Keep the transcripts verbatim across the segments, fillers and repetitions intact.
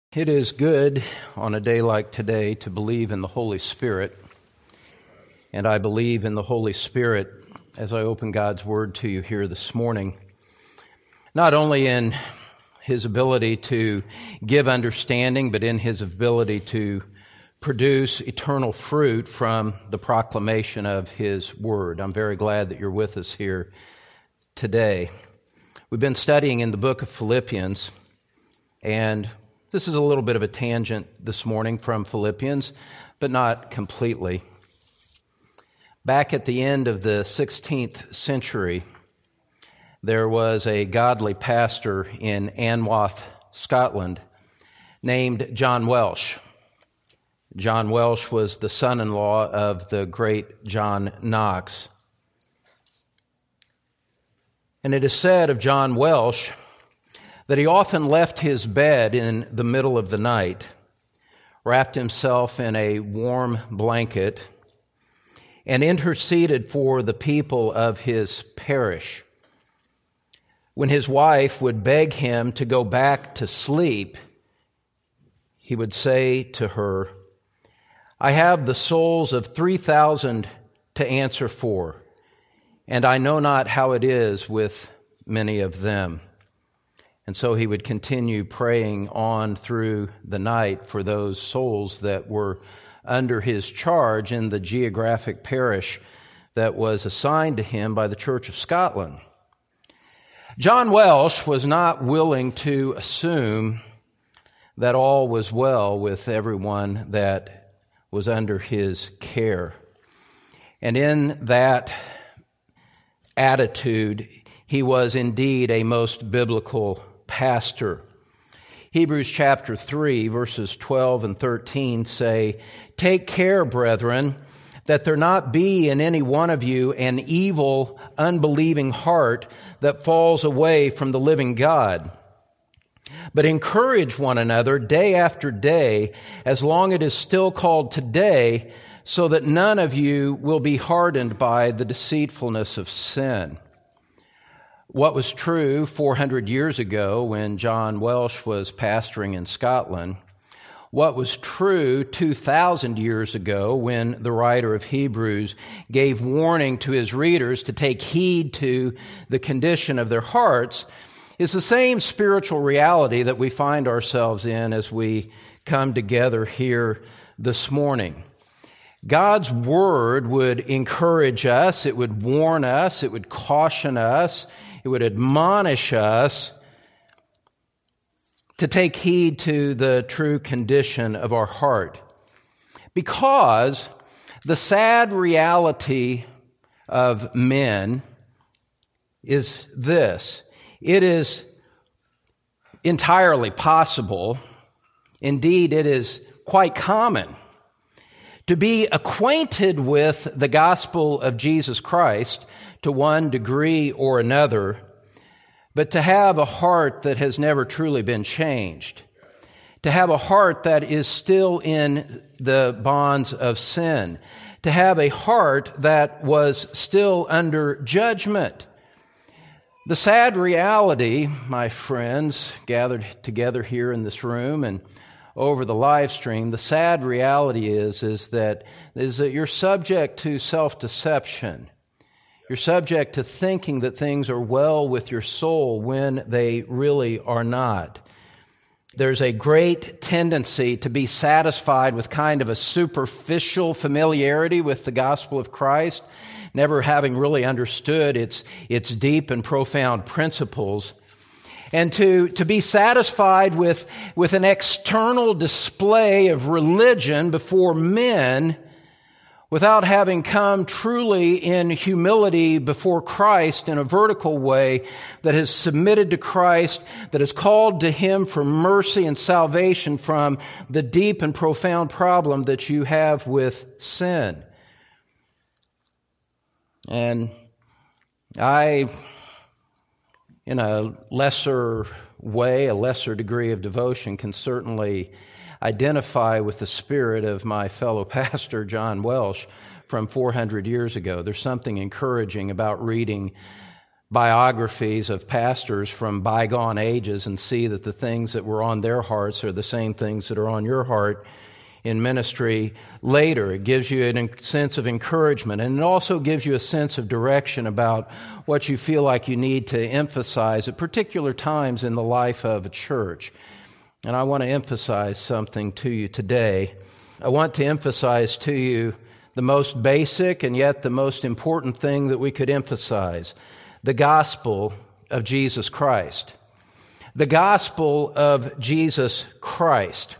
It is good on a day like today to believe in the Holy Spirit, and I believe in the Holy Spirit as I open God's Word to you here this morning, not only in His ability to give understanding, but in His ability to produce eternal fruit from the proclamation of His Word. I'm very glad that you're with us here today. We've been studying in the book of Philippians, and this is a little bit of a tangent this morning from Philippians, but not completely. Back at the end of the sixteenth century, there was a godly pastor in Anwath, Scotland, named John Welsh. John Welsh was the son-in-law of the great John Knox. And it is said of John Welsh that he often left his bed in the middle of the night, wrapped himself in a warm blanket, and interceded for the people of his parish. When his wife would beg him to go back to sleep, he would say to her, "I have the souls of three thousand to answer for, and I know not how it is with many of them." And so he would continue praying on through the night for those souls that were under his charge in the geographic parish that was assigned to him by the Church of Scotland. John Welsh was not willing to assume that all was well with everyone that was under his care. And in that attitude, he was indeed a most biblical pastor. Hebrews chapter three, verses twelve and thirteen say, "Take care, brethren, that there not be in any one of you an evil, unbelieving heart that falls away from the living God. But encourage one another day after day, as long as it is still called today, so that none of you will be hardened by the deceitfulness of sin." What was true four hundred years ago when John Welsh was pastoring in Scotland, what was true two thousand years ago when the writer of Hebrews gave warning to his readers to take heed to the condition of their hearts, is the same spiritual reality that we find ourselves in as we come together here this morning. God's Word would encourage us, it would warn us, it would caution us, it would admonish us to take heed to the true condition of our heart. Because the sad reality of men is this: it is entirely possible, indeed it is quite common, to be acquainted with the gospel of Jesus Christ to one degree or another, but to have a heart that has never truly been changed, to have a heart that is still in the bonds of sin, to have a heart that was still under judgment. The sad reality, my friends, gathered together here in this room and over the live stream, the sad reality is, is that, is that you're subject to self-deception. You're subject to thinking that things are well with your soul when they really are not. There's a great tendency to be satisfied with kind of a superficial familiarity with the gospel of Christ, never having really understood its, its deep and profound principles. And to, to be satisfied with, with an external display of religion before men without having come truly in humility before Christ in a vertical way that has submitted to Christ, that has called to Him for mercy and salvation from the deep and profound problem that you have with sin. And I, in a lesser way, a lesser degree of devotion, can certainly identify with the spirit of my fellow pastor, John Welsh, from four hundred years ago. There's something encouraging about reading biographies of pastors from bygone ages and see that the things that were on their hearts are the same things that are on your heart in ministry later. It gives you a sense of encouragement, and it also gives you a sense of direction about what you feel like you need to emphasize at particular times in the life of a church. And I want to emphasize something to you today. I want to emphasize to you the most basic and yet the most important thing that we could emphasize: the gospel of Jesus Christ. The gospel of Jesus Christ.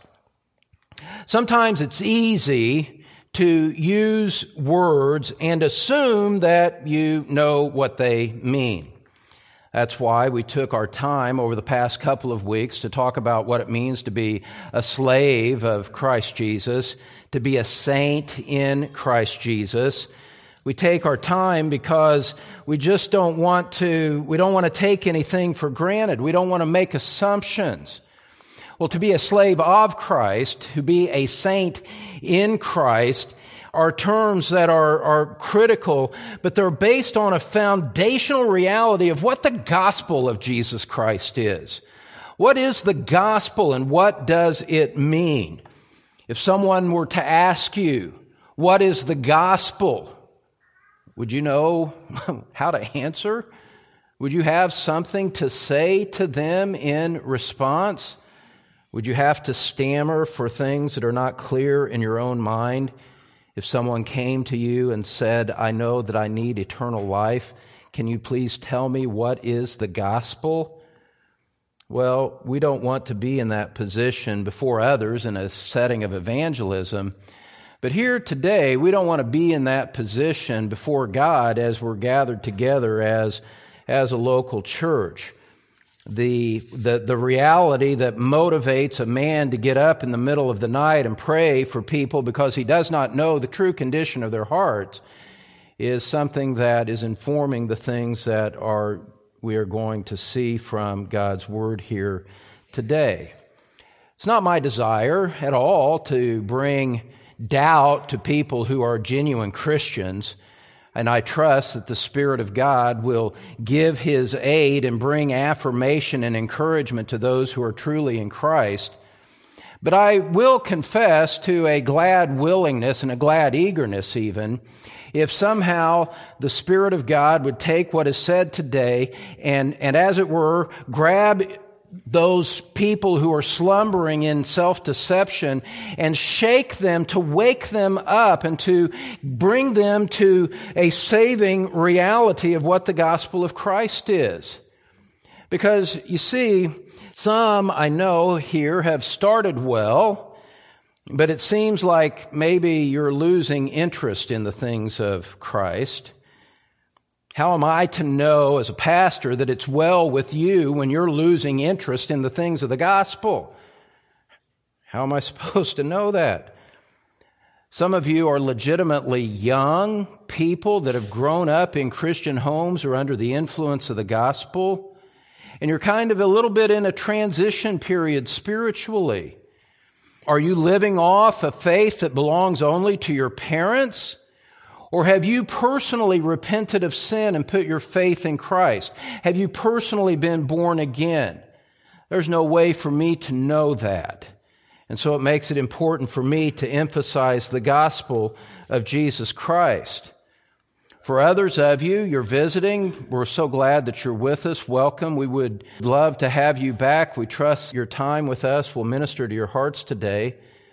Sometimes it's easy to use words and assume that you know what they mean. That's why we took our time over the past couple of weeks to talk about what it means to be a slave of Christ Jesus, to be a saint in Christ Jesus. We take our time because we just don't want to, we don't want to take anything for granted. We don't want to make assumptions. Well, to be a slave of Christ, to be a saint in Christ, are terms that are, are critical, but they're based on a foundational reality of what the gospel of Jesus Christ is. What is the gospel and what does it mean? If someone were to ask you, what is the gospel? Would you know how to answer? Would you have something to say to them in response? Would you have to stammer for things that are not clear in your own mind? If someone came to you and said, I know that I need eternal life, can you please tell me what is the gospel? Well, we don't want to be in that position before others in a setting of evangelism. But here today, we don't want to be in that position before God as we're gathered together as, as a local church. The, the, the reality that motivates a man to get up in the middle of the night and pray for people because he does not know the true condition of their hearts is something that is informing the things that are we are going to see from God's Word here today. It's not my desire at all to bring doubt to people who are genuine Christians, and I trust that the Spirit of God will give His aid and bring affirmation and encouragement to those who are truly in Christ. But I will confess to a glad willingness and a glad eagerness even, if somehow the Spirit of God would take what is said today and, and as it were, grab those people who are slumbering in self-deception and shake them to wake them up and to bring them to a saving reality of what the gospel of Christ is. Because, you see, some I know here have started well, but it seems like maybe you're losing interest in the things of Christ. How am I to know as a pastor that it's well with you when you're losing interest in the things of the gospel? How am I supposed to know that? Some of you are legitimately young people that have grown up in Christian homes or under the influence of the gospel, and you're kind of a little bit in a transition period spiritually. Are you living off a faith that belongs only to your parents? Or have you personally repented of sin and put your faith in Christ? Have you personally been born again? There's no way for me to know that. And so it makes it important for me to emphasize the gospel of Jesus Christ. For others of you, you're visiting. We're so glad that you're with us. Welcome. We would love to have you back. We trust your time with us will minister to your hearts today.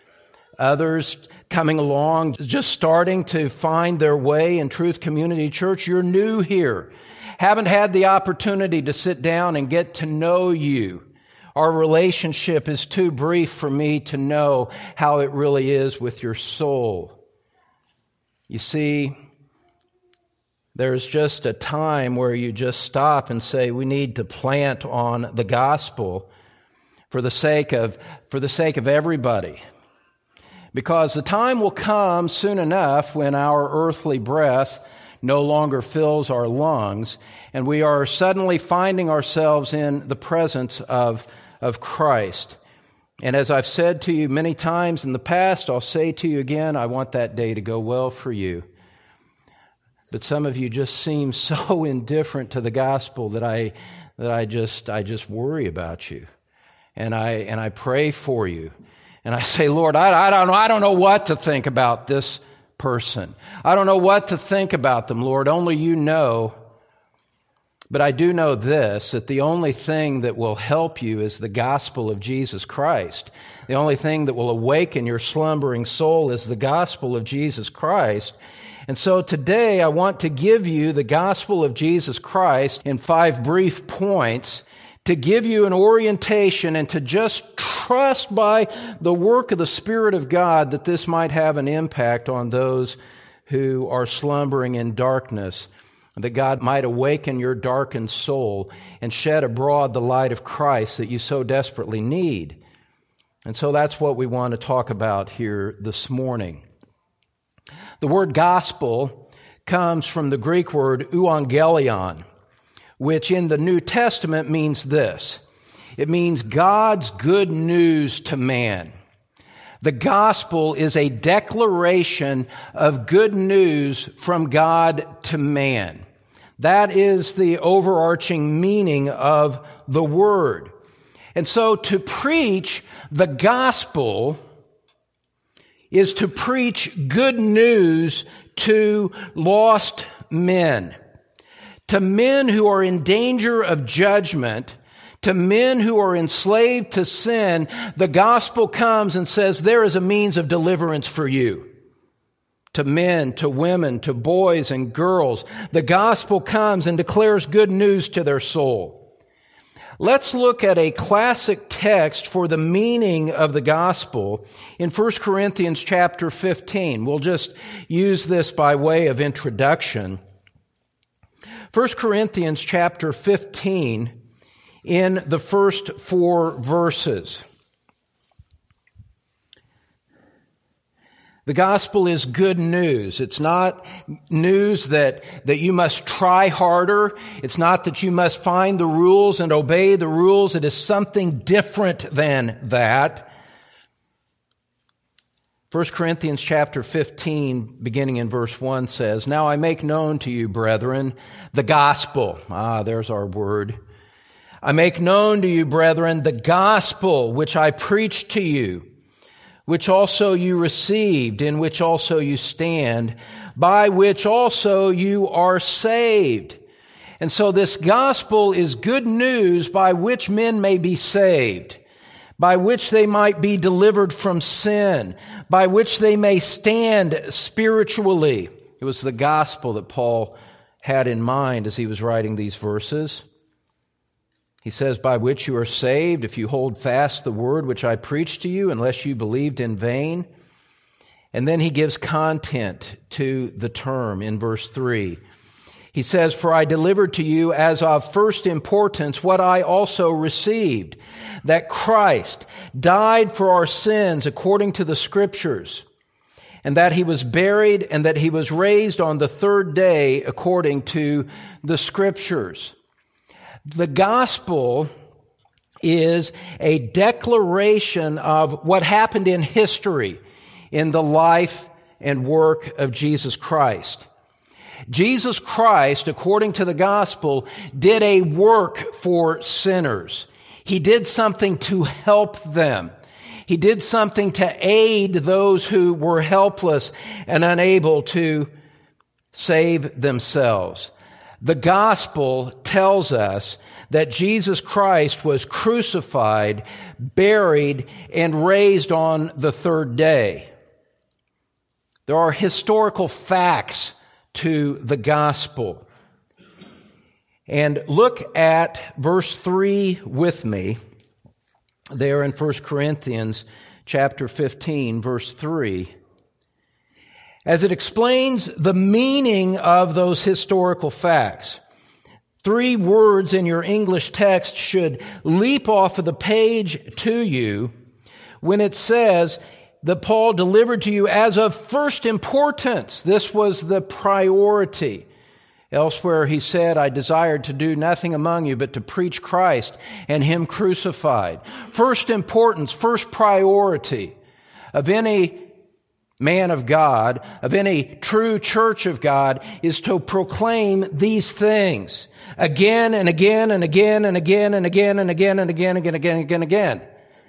Others coming along, just starting to find their way in Truth Community Church. You're new here. Haven't had the opportunity to sit down and get to know you. Our relationship is too brief for me to know how it really is with your soul. You see, there's just a time where you just stop and say, we need to plant on the gospel for the sake of, for the sake of everybody. Because the time will come soon enough when our earthly breath no longer fills our lungs, and we are suddenly finding ourselves in the presence of, of Christ. And as I've said to you many times in the past, I'll say to you again, I want that day to go well for you. But some of you just seem so indifferent to the gospel that I that I just I just worry about you. And I and I pray for you. And I say, Lord, I, I don't know, I don't know what to think about this person. I don't know what to think about them, Lord. Only you know. But I do know this, that the only thing that will help you is the gospel of Jesus Christ. The only thing that will awaken your slumbering soul is the gospel of Jesus Christ. And so today I want to give you the gospel of Jesus Christ in five brief points to give you an orientation and to just trust by the work of the Spirit of God that this might have an impact on those who are slumbering in darkness, that God might awaken your darkened soul and shed abroad the light of Christ that you so desperately need. And so that's what we want to talk about here this morning. The word gospel comes from the Greek word euangelion, which in the New Testament means this. It means God's good news to man. The gospel is a declaration of good news from God to man. That is the overarching meaning of the word. And so to preach the gospel is to preach good news to lost men. To men who are in danger of judgment, to men who are enslaved to sin, the gospel comes and says there is a means of deliverance for you. To men, to women, to boys and girls, the gospel comes and declares good news to their soul. Let's look at a classic text for the meaning of the gospel in First Corinthians chapter fifteen. We'll just use this by way of introduction. First Corinthians chapter fifteen, in the first four verses. The gospel is good news. It's not news that, that you must try harder. It's not that you must find the rules and obey the rules. It is something different than that. First Corinthians chapter fifteen, beginning in verse one, says, "Now I make known to you, brethren, the gospel." Ah, there's our word. "I make known to you, brethren, the gospel which I preached to you, which also you received, in which also you stand, by which also you are saved." And so this gospel is good news by which men may be saved, by which they might be delivered from sin, by which they may stand spiritually. It was the gospel that Paul had in mind as he was writing these verses. He says, "By which you are saved, if you hold fast the word which I preached to you, unless you believed in vain." And then he gives content to the term in verse three. He says, "For I delivered to you as of first importance what I also received, that Christ died for our sins according to the Scriptures, and that he was buried, and that he was raised on the third day according to the Scriptures." The gospel is a declaration of what happened in history in the life and work of Jesus Christ. Jesus Christ, according to the gospel, did a work for sinners. He did something to help them. He did something to aid those who were helpless and unable to save themselves. The gospel tells us that Jesus Christ was crucified, buried, and raised on the third day. There are historical facts to the gospel. And look at verse three with me, there in First Corinthians chapter fifteen, verse three. As it explains the meaning of those historical facts. Three words in your English text should leap off of the page to you when it says that Paul delivered to you as of first importance. This was the priority. Elsewhere he said, "I desired to do nothing among you but to preach Christ and him crucified." First importance, first priority of any man of God, of any true church of God, is to proclaim these things again and again and again and again and again and again and again and again and again and again and again.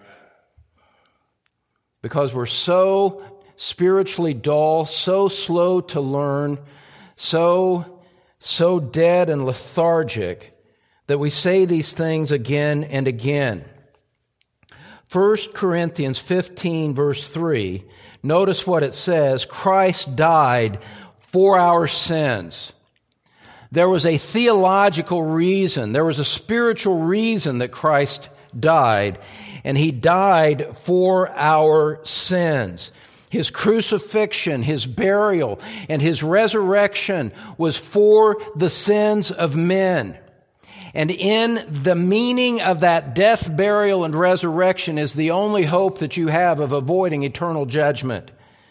Because we're so spiritually dull, so slow to learn, so, so dead and lethargic that we say these things again and again. First Corinthians fifteen, verse three, notice what it says: Christ died for our sins. There was a theological reason, there was a spiritual reason that Christ died, and He died for our sins. His crucifixion, His burial, and His resurrection was for the sins of men. And in the meaning of that death, burial, and resurrection is the only hope that you have of avoiding eternal judgment.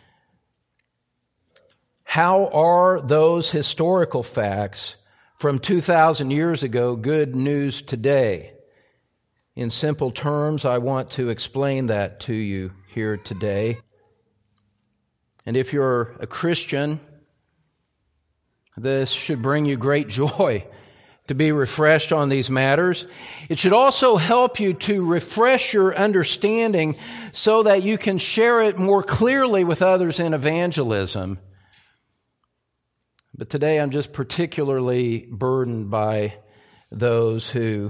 How are those historical facts from two thousand years ago good news today? In simple terms, I want to explain that to you here today. And if you're a Christian, this should bring you great joy to be refreshed on these matters. It should also help you to refresh your understanding so that you can share it more clearly with others in evangelism. But today I'm just particularly burdened by those who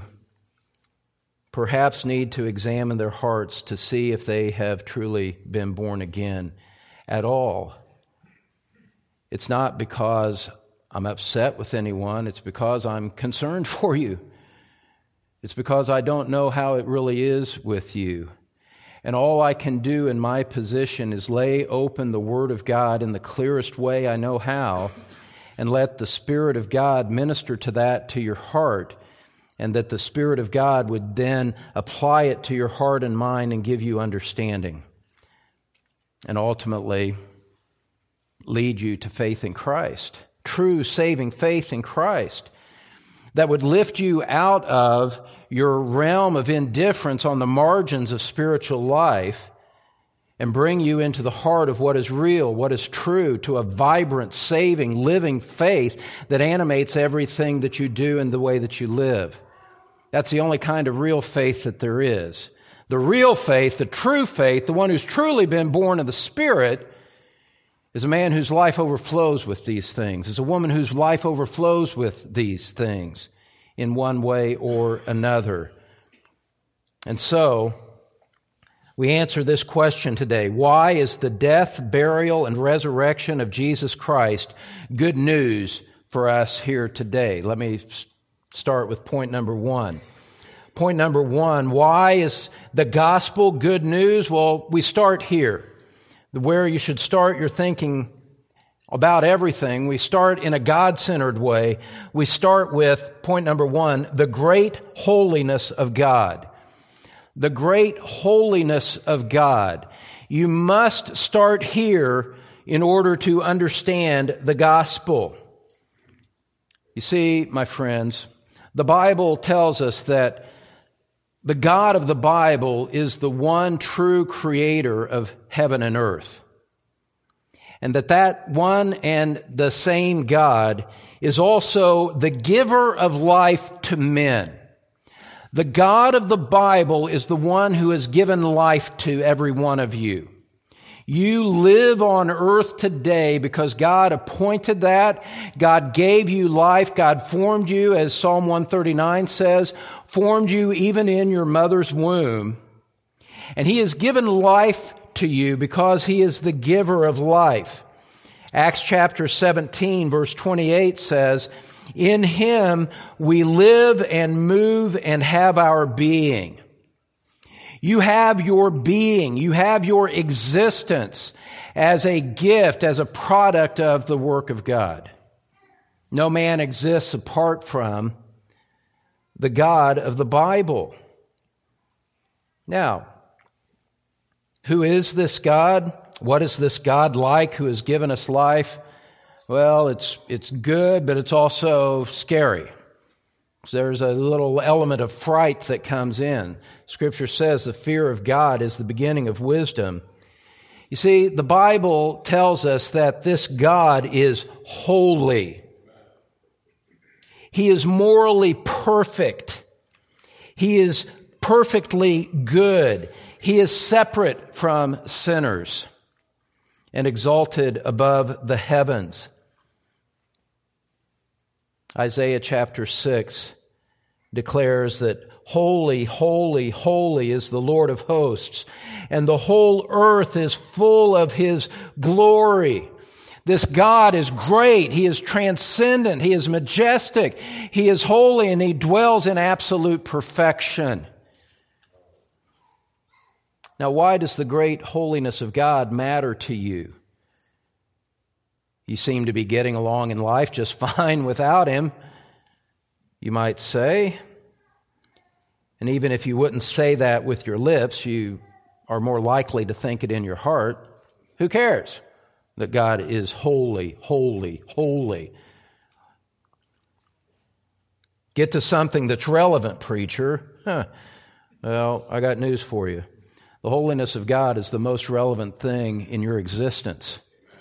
perhaps need to examine their hearts to see if they have truly been born again at all. It's not because I'm upset with anyone. It's because I'm concerned for you. It's because I don't know how it really is with you. And all I can do in my position is lay open the Word of God in the clearest way I know how, and let the Spirit of God minister to that to your heart, and that the Spirit of God would then apply it to your heart and mind and give you understanding, and ultimately lead you to faith in Christ. True saving faith in Christ that would lift you out of your realm of indifference on the margins of spiritual life and bring you into the heart of what is real, what is true, to a vibrant, saving, living faith that animates everything that you do and the way that you live. That's the only kind of real faith that there is. The real faith, the true faith, the one who's truly been born of the Spirit, is a man whose life overflows with these things, is a woman whose life overflows with these things in one way or another. And so, we answer this question today: why is the death, burial, and resurrection of Jesus Christ good news for us here today? Let me start with point number one. Point number one, why is the gospel good news? Well, we start here. Where you should start your thinking about everything. We start in a God-centered way. We start with point number one, the great holiness of God. The great holiness of God. You must start here in order to understand the gospel. You see, my friends, the Bible tells us that the God of the Bible is the one true creator of heaven and earth. And that that one and the same God is also the giver of life to men. The God of the Bible is the one who has given life to every one of you. You live on earth today because God appointed that. God gave you life. God formed you, as Psalm one thirty-nine says, formed you even in your mother's womb. And He has given life to you because He is the giver of life. Acts chapter seventeen, verse twenty-eight says, in Him we live and move and have our being. You have your being, you have your existence as a gift, as a product of the work of God. No man exists apart from the God of the Bible. Now, who is this God? What is this God like who has given us life? Well, it's it's good, but it's also scary. There's a little element of fright that comes in. Scripture says the fear of God is the beginning of wisdom. You see, the Bible tells us that this God is holy. He is morally perfect. He is perfectly good. He is separate from sinners and exalted above the heavens. Isaiah chapter six declares that holy, holy, holy is the Lord of hosts, and the whole earth is full of His glory. This God is great. He is transcendent. He is majestic. He is holy, and He dwells in absolute perfection. Now, why does the great holiness of God matter to you? You seem to be getting along in life just fine without Him, you might say. And even if you wouldn't say that with your lips, you are more likely to think it in your heart. Who cares that God is holy, holy, holy? Get to something that's relevant, preacher. Huh. Well, I got news for you. The holiness of God is the most relevant thing in your existence.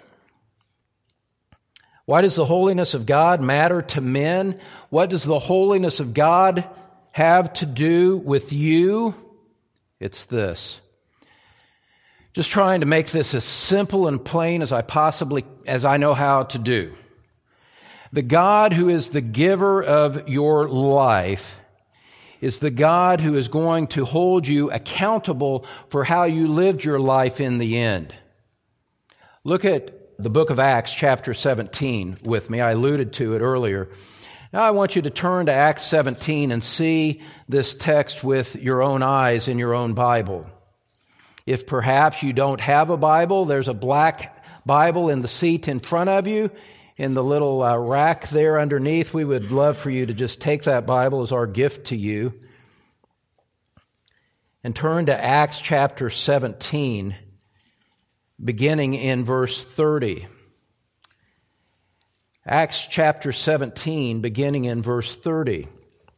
Why does the holiness of God matter to men? What does the holiness of God have to do with you? It's this. Just trying to make this as simple and plain as I possibly, as I know how to do. The God who is the giver of your life is the God who is going to hold you accountable for how you lived your life in the end. Look at the book of Acts, chapter seventeen, with me. I alluded to it earlier. Now I want you to turn to Acts seventeen and see this text with your own eyes in your own Bible. If perhaps you don't have a Bible, there's a black Bible in the seat in front of you, in the little uh, rack there underneath. We would love for you to just take that Bible as our gift to you and turn to Acts chapter seventeen, beginning in verse thirty. Acts chapter seventeen, beginning in verse thirty.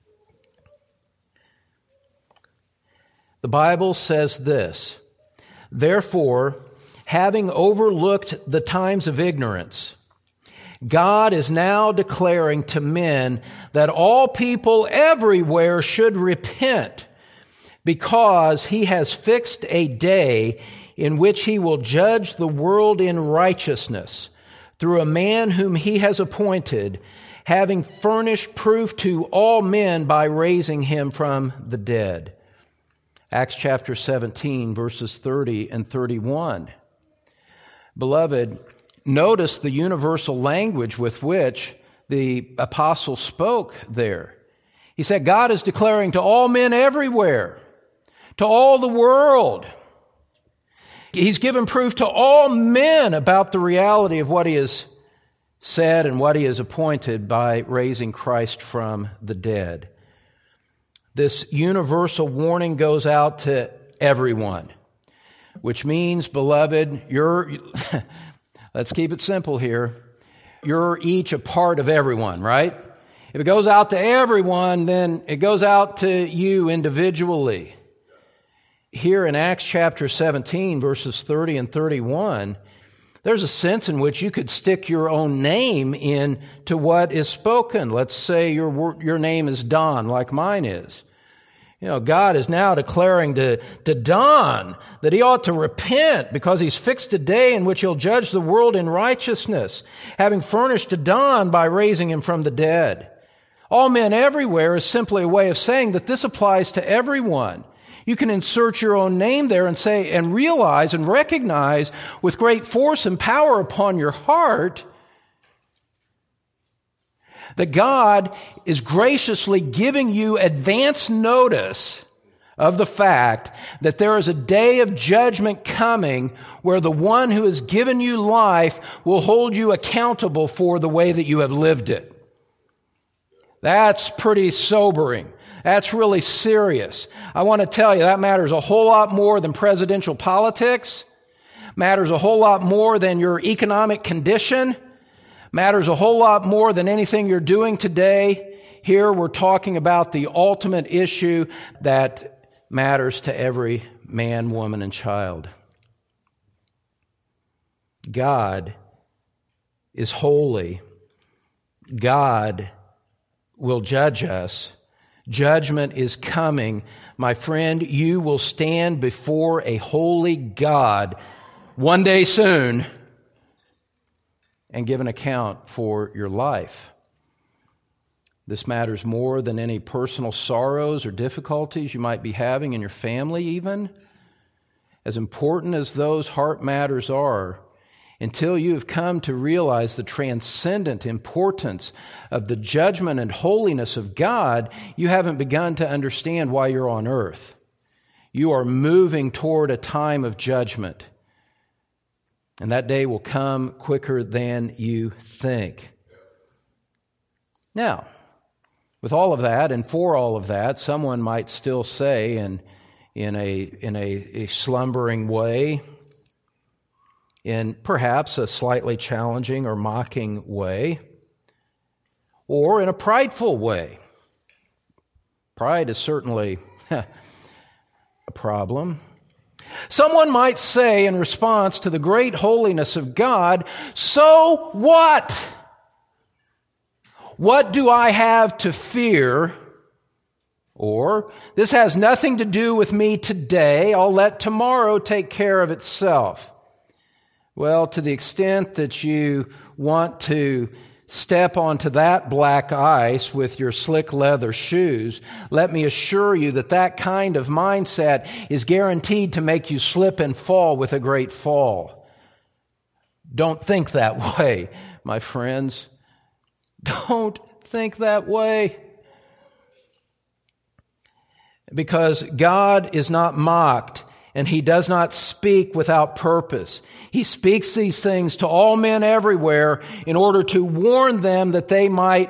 The Bible says this: "Therefore, having overlooked the times of ignorance, God is now declaring to men that all people everywhere should repent, because He has fixed a day in which He will judge the world in righteousness through a man whom He has appointed, having furnished proof to all men by raising Him from the dead." Acts chapter seventeen, verses thirty and thirty-one. Beloved, notice the universal language with which the apostle spoke there. He said, God is declaring to all men everywhere, to all the world. He's given proof to all men about the reality of what He has said and what He has appointed by raising Christ from the dead. This universal warning goes out to everyone, which means, beloved, you're, let's keep it simple here, you're each a part of everyone, right? If it goes out to everyone, then it goes out to you individually. Here in Acts chapter seventeen, verses thirty and thirty-one, there's a sense in which you could stick your own name in to what is spoken. Let's say your your name is Don, like mine is. You know, God is now declaring to, to Don that he ought to repent because He's fixed a day in which He'll judge the world in righteousness, having furnished to Don by raising him from the dead. All men everywhere is simply a way of saying that this applies to everyone. You can insert your own name there and say, and realize and recognize with great force and power upon your heart that God is graciously giving you advance notice of the fact that there is a day of judgment coming where the one who has given you life will hold you accountable for the way that you have lived it. That's pretty sobering. That's really serious. I want to tell you that matters a whole lot more than presidential politics, matters a whole lot more than your economic condition, matters a whole lot more than anything you're doing today. Here we're talking about the ultimate issue that matters to every man, woman, and child. God is holy. God will judge us. Judgment is coming. My friend, you will stand before a holy God one day soon and give an account for your life. This matters more than any personal sorrows or difficulties you might be having in your family even. As important as those heart matters are, until you have come to realize the transcendent importance of the judgment and holiness of God, you haven't begun to understand why you're on earth. You are moving toward a time of judgment, and that day will come quicker than you think. Now, with all of that and for all of that, someone might still say in, in, a, in a, a slumbering way, in perhaps a slightly challenging or mocking way, or in a prideful way. Pride is certainly a problem. Someone might say in response to the great holiness of God, so what? What do I have to fear? Or, this has nothing to do with me today. I'll let tomorrow take care of itself. Well, to the extent that you want to step onto that black ice with your slick leather shoes, let me assure you that that kind of mindset is guaranteed to make you slip and fall with a great fall. Don't think that way, my friends. Don't think that way. Because God is not mocked, and He does not speak without purpose. He speaks these things to all men everywhere in order to warn them that they might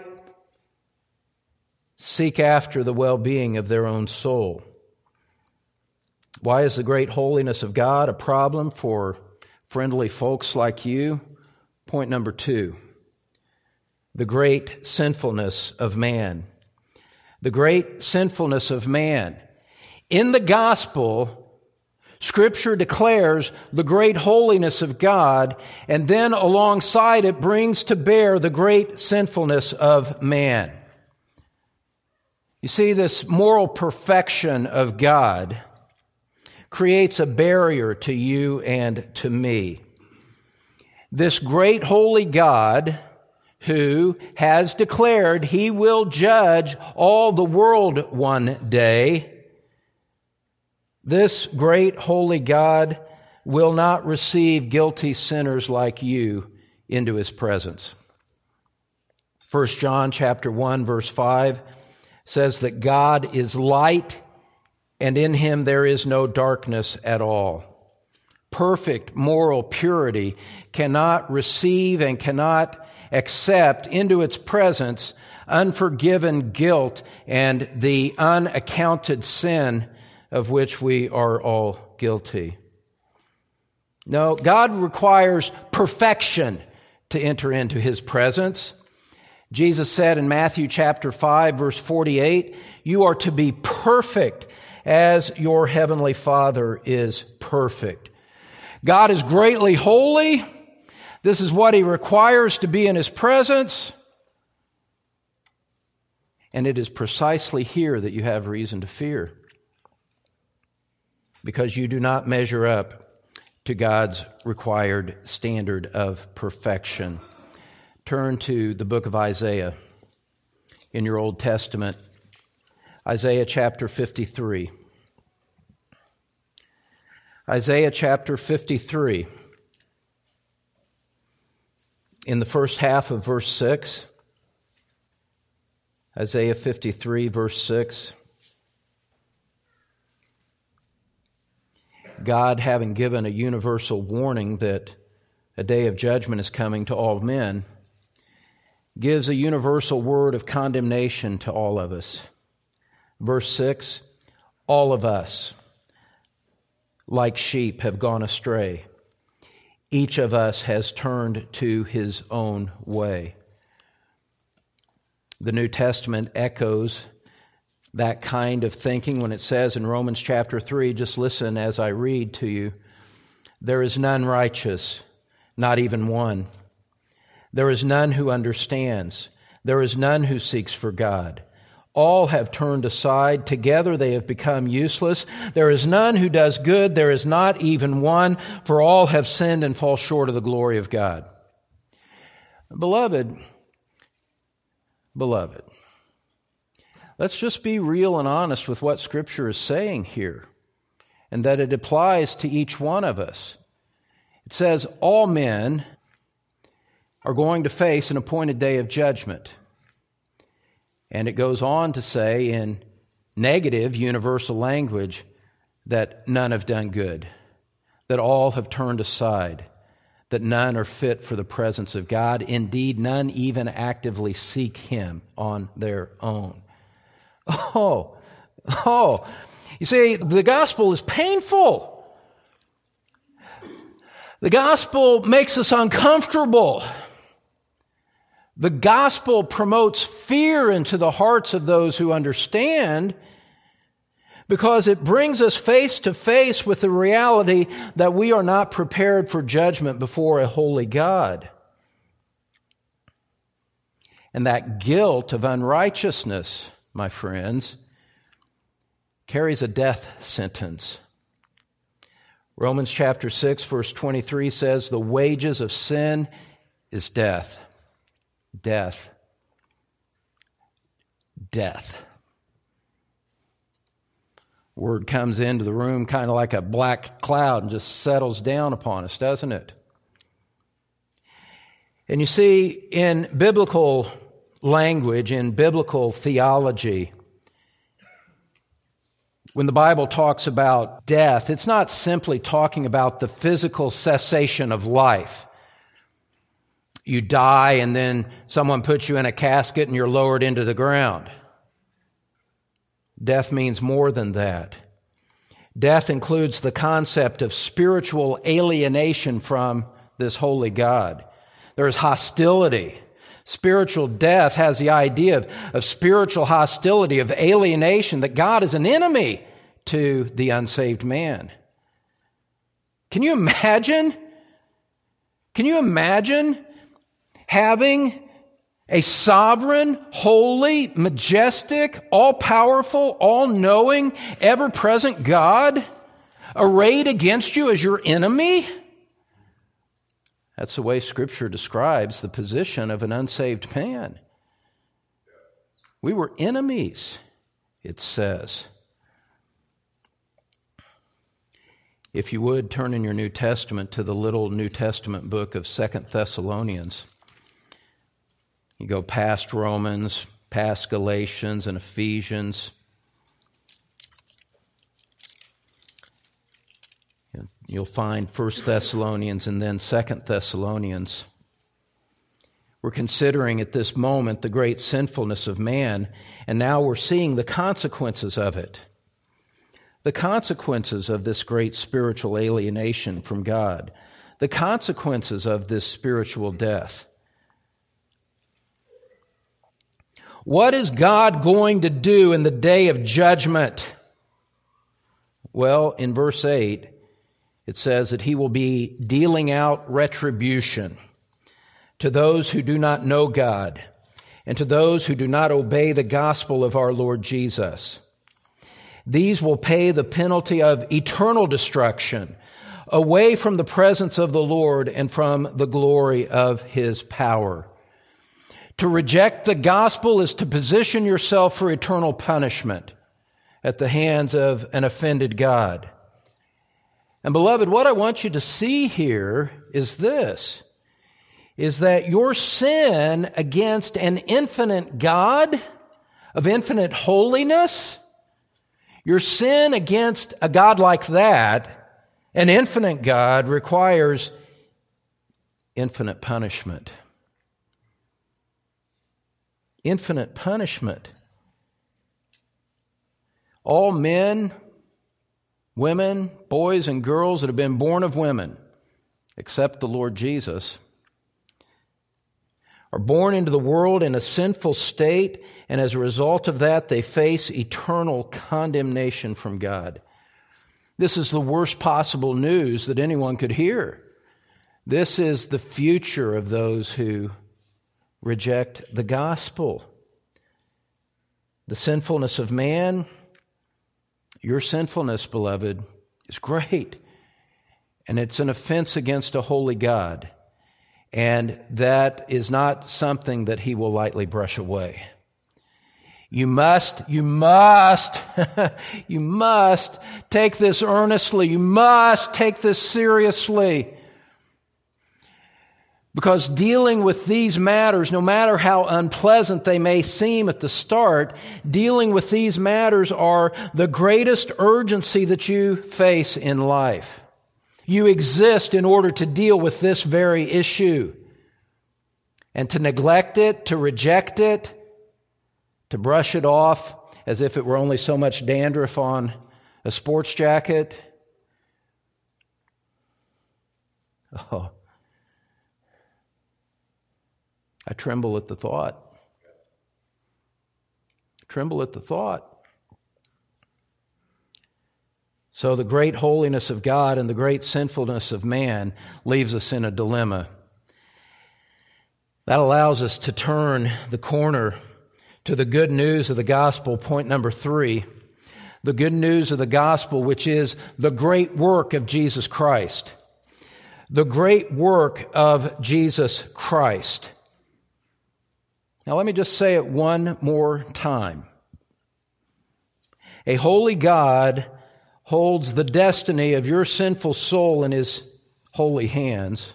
seek after the well-being of their own soul. Why is the great holiness of God a problem for friendly folks like you? Point number two, the great sinfulness of man. The great sinfulness of man. In the gospel, Scripture declares the great holiness of God, and then alongside it brings to bear the great sinfulness of man. You see, this moral perfection of God creates a barrier to you and to me. This great holy God, who has declared He will judge all the world one day, this great holy God will not receive guilty sinners like you into His presence. First John chapter one, verse five says that God is light, and in Him there is no darkness at all. Perfect moral purity cannot receive and cannot accept into its presence unforgiven guilt and the unaccounted sin of which we are all guilty. No, God requires perfection to enter into His presence. Jesus said in Matthew chapter five, verse forty-eight, you are to be perfect as your heavenly Father is perfect. God is greatly holy. This is what He requires to be in His presence. And it is precisely here that you have reason to fear, because you do not measure up to God's required standard of perfection. Turn to the book of Isaiah in your Old Testament, Isaiah chapter fifty-three. Isaiah chapter fifty-three. In the first half of verse six, Isaiah fifty-three, verse six, God, having given a universal warning that a day of judgment is coming to all men, gives a universal word of condemnation to all of us. Verse six, all of us, like sheep, have gone astray. Each of us has turned to his own way. The New Testament echoes that kind of thinking when it says in Romans chapter three, just listen as I read to you, there is none righteous, not even one. There is none who understands. There is none who seeks for God. All have turned aside. Together they have become useless. There is none who does good. There is not even one, for all have sinned and fall short of the glory of God. Beloved, beloved, let's just be real and honest with what Scripture is saying here, and that it applies to each one of us. It says all men are going to face an appointed day of judgment. And it goes on to say in negative universal language that none have done good, that all have turned aside, that none are fit for the presence of God. Indeed, none even actively seek Him on their own. Oh, oh, you see, the gospel is painful. The gospel makes us uncomfortable. The gospel promotes fear into the hearts of those who understand, because it brings us face to face with the reality that we are not prepared for judgment before a holy God. And that guilt of unrighteousness, my friends, carries a death sentence. Romans chapter six, verse twenty-three says, the wages of sin is death. Death. Death. Word comes into the room kind of like a black cloud and just settles down upon us, doesn't it? And you see, in biblical language, in biblical theology, when the Bible talks about death, it's not simply talking about the physical cessation of life. You die and then someone puts you in a casket and you're lowered into the ground. Death means more than that. Death includes the concept of spiritual alienation from this holy God. There is hostility. Spiritual death has the idea of, of spiritual hostility, of alienation, that God is an enemy to the unsaved man. Can you imagine? Can you imagine having a sovereign, holy, majestic, all-powerful, all-knowing, ever-present God arrayed against you as your enemy? That's the way Scripture describes the position of an unsaved man. We were enemies, it says. If you would, turn in your New Testament to the little New Testament book of Second Thessalonians. You go past Romans, past Galatians and Ephesians. You'll find First Thessalonians and then Second Thessalonians. We're considering at this moment the great sinfulness of man, and now we're seeing the consequences of it. The consequences of this great spiritual alienation from God. The consequences of this spiritual death. What is God going to do in the day of judgment? Well, in verse eight, it says that He will be dealing out retribution to those who do not know God and to those who do not obey the gospel of our Lord Jesus. These will pay the penalty of eternal destruction, away from the presence of the Lord and from the glory of His power. To reject the gospel is to position yourself for eternal punishment at the hands of an offended God. And beloved, what I want you to see here is this, is that your sin against an infinite God of infinite holiness, your sin against a God like that, an infinite God, requires infinite punishment. Infinite punishment. All men, women, boys, and girls that have been born of women, except the Lord Jesus, are born into the world in a sinful state, and as a result of that, they face eternal condemnation from God. This is the worst possible news that anyone could hear. This is the future of those who reject the gospel. The sinfulness of man, your sinfulness, beloved, is great. And it's an offense against a holy God. And that is not something that he will lightly brush away. You must, you must, you must take this earnestly. You must take this seriously. Because dealing with these matters, no matter how unpleasant they may seem at the start, dealing with these matters are the greatest urgency that you face in life. You exist in order to deal with this very issue. And to neglect it, to reject it, to brush it off as if it were only so much dandruff on a sports jacket. Oh, I tremble at the thought. Tremble at the thought. So the great holiness of God and the great sinfulness of man leaves us in a dilemma. That allows us to turn the corner to the good news of the gospel, point number three. The good news of the gospel, which is the great work of Jesus Christ. The great work of Jesus Christ. Now let me just say it one more time. A holy God holds the destiny of your sinful soul in his holy hands.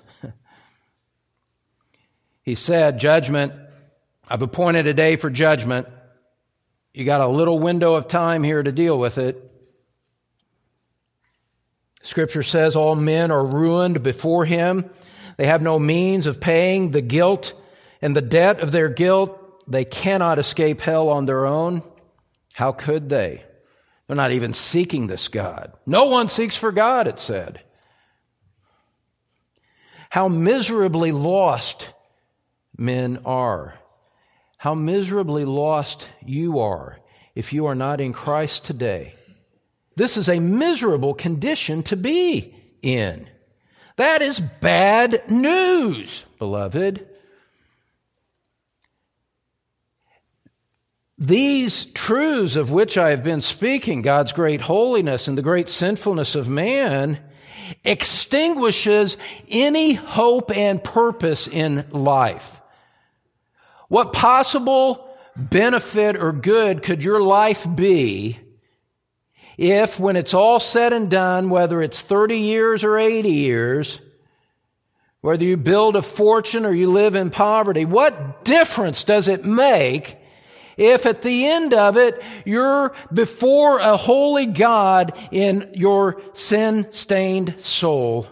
He said, judgment, I've appointed a day for judgment. You got a little window of time here to deal with it. Scripture says all men are ruined before him. They have no means of paying the guilt and the debt of their guilt. They cannot escape hell on their own. How could they? They're not even seeking this God. No one seeks for God, it said. How miserably lost men are. How miserably lost you are if you are not in Christ today. This is a miserable condition to be in. That is bad news, beloved. These truths of which I have been speaking, God's great holiness and the great sinfulness of man, extinguishes any hope and purpose in life. What possible benefit or good could your life be if, when it's all said and done, whether it's thirty years or eighty years, whether you build a fortune or you live in poverty, what difference does it make if at the end of it you're before a holy God in your sin-stained soul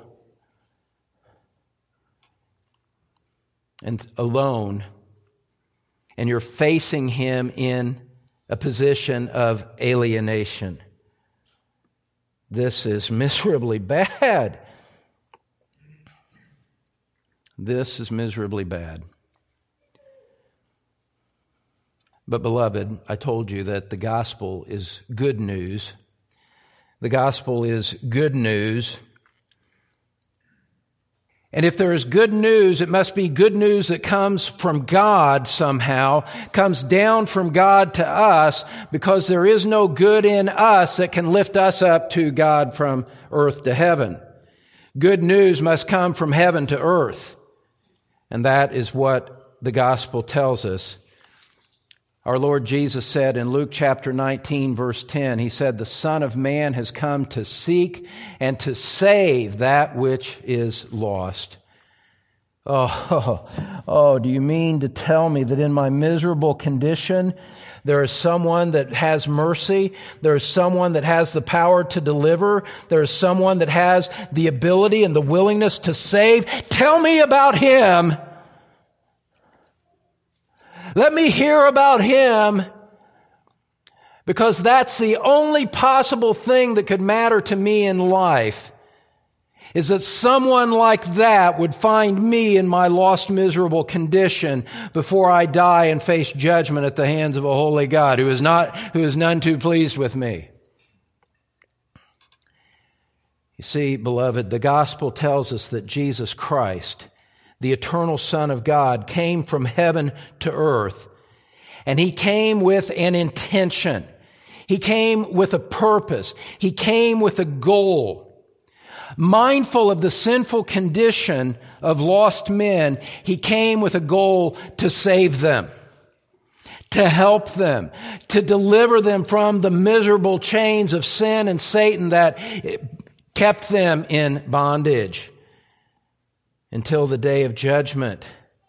and alone, and you're facing him in a position of alienation? This is miserably bad. This is miserably bad. But beloved, I told you that the gospel is good news. The gospel is good news. And if there is good news, it must be good news that comes from God somehow, comes down from God to us, because there is no good in us that can lift us up to God from earth to heaven. Good news must come from heaven to earth. And that is what the gospel tells us. Our Lord Jesus said in Luke chapter nineteen, verse ten, he said, the Son of Man has come to seek and to save that which is lost. Oh, oh, do you mean to tell me that in my miserable condition, there is someone that has mercy? There is someone that has the power to deliver? There is someone that has the ability and the willingness to save? Tell me about him. Let me hear about him, because that's the only possible thing that could matter to me in life, is that someone like that would find me in my lost, miserable condition before I die and face judgment at the hands of a holy God who is not, who is none too pleased with me. You see, beloved, the gospel tells us that Jesus Christ, the eternal Son of God, came from heaven to earth, and He came with an intention. He came with a purpose. He came with a goal. Mindful of the sinful condition of lost men, He came with a goal to save them, to help them, to deliver them from the miserable chains of sin and Satan that kept them in bondage until the day of judgment.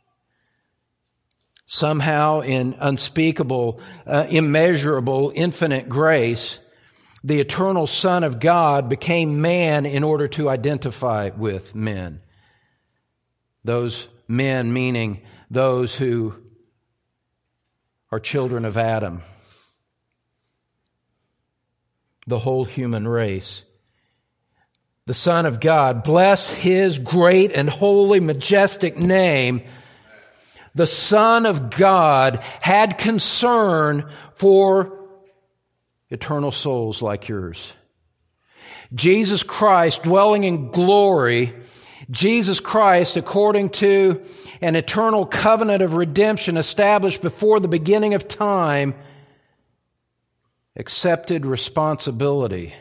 Somehow, in unspeakable, uh, immeasurable, infinite grace, the eternal Son of God became man in order to identify with men. Those men meaning those who are children of Adam, the whole human race. The Son of God, bless His great and holy, majestic name. The Son of God had concern for eternal souls like yours. Jesus Christ, dwelling in glory, Jesus Christ, according to an eternal covenant of redemption established before the beginning of time, accepted responsibility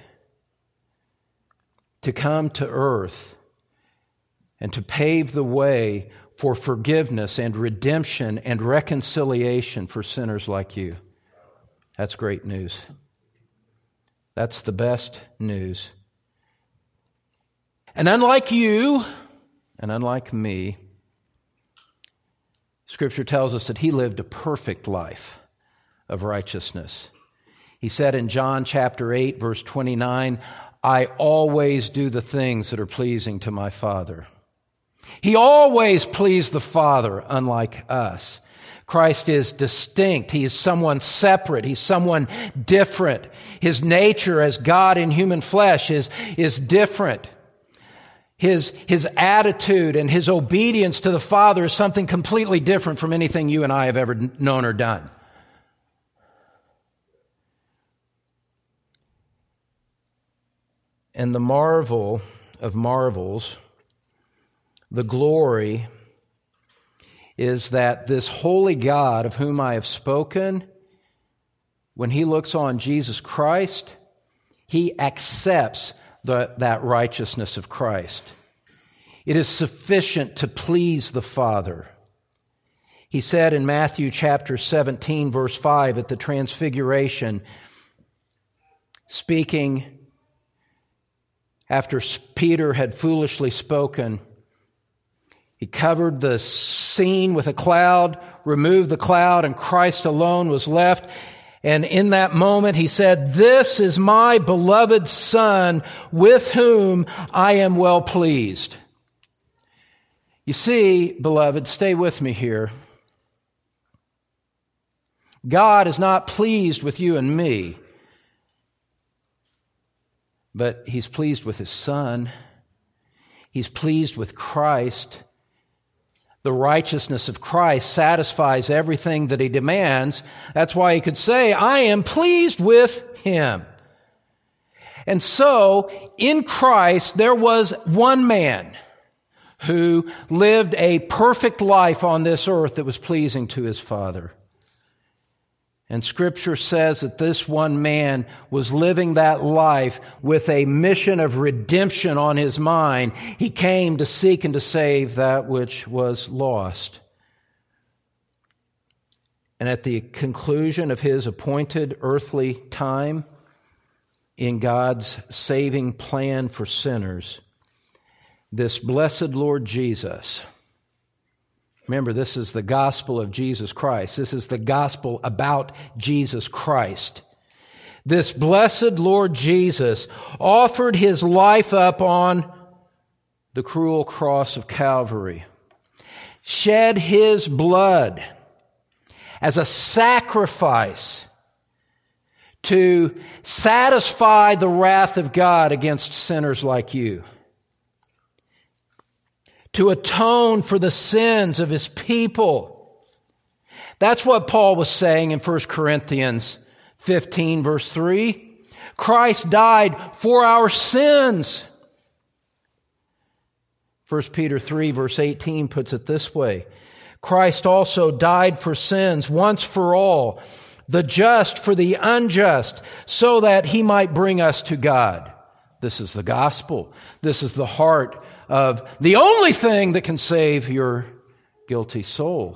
to come to earth and to pave the way for forgiveness and redemption and reconciliation for sinners like you. That's great news. That's the best news. And unlike you, and unlike me, Scripture tells us that He lived a perfect life of righteousness. He said in John chapter eight, verse twenty-nine, I always do the things that are pleasing to my Father. He always pleased the Father, unlike us. Christ is distinct. He is someone separate. He's someone different. His nature as God in human flesh is, is different. His, his attitude and His obedience to the Father is something completely different from anything you and I have ever known or done. And the marvel of marvels, the glory, is that this holy God of whom I have spoken, when He looks on Jesus Christ, He accepts the, that righteousness of Christ. It is sufficient to please the Father. He said in Matthew chapter seventeen, verse five, at the Transfiguration, speaking after Peter had foolishly spoken, He covered the scene with a cloud, removed the cloud, and Christ alone was left. And in that moment, He said, this is my beloved Son with whom I am well pleased. You see, beloved, stay with me here. God is not pleased with you and me, but He's pleased with His Son. He's pleased with Christ. The righteousness of Christ satisfies everything that He demands. That's why He could say, I am pleased with Him. And so, in Christ, there was one man who lived a perfect life on this earth that was pleasing to His Father. And Scripture says that this one man was living that life with a mission of redemption on his mind. He came to seek and to save that which was lost. And at the conclusion of His appointed earthly time, in God's saving plan for sinners, this blessed Lord Jesus, remember, this is the gospel of Jesus Christ. This is the gospel about Jesus Christ. This blessed Lord Jesus offered His life up on the cruel cross of Calvary, shed His blood as a sacrifice to satisfy the wrath of God against sinners like you, to atone for the sins of His people. That's what Paul was saying in First Corinthians fifteen, verse three. Christ died for our sins. First Peter three, verse eighteen puts it this way: Christ also died for sins once for all, the just for the unjust, so that he might bring us to God. This is the gospel. This is the heart of the only thing that can save your guilty soul,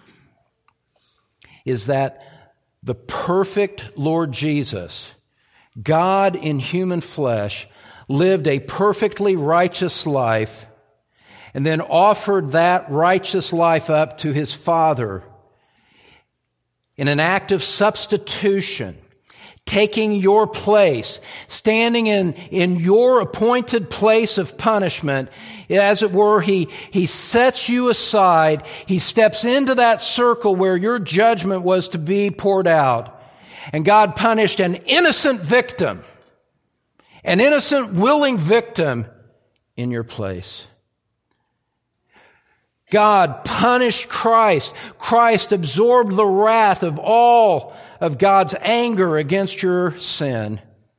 is that the perfect Lord Jesus, God in human flesh, lived a perfectly righteous life and then offered that righteous life up to his Father in an act of substitution, taking your place, standing in, in your appointed place of punishment. As it were, he, he sets you aside. He steps into that circle where your judgment was to be poured out. And God punished an innocent victim, an innocent, willing victim in your place. God punished Christ. Christ absorbed the wrath of all of God's anger against your sin.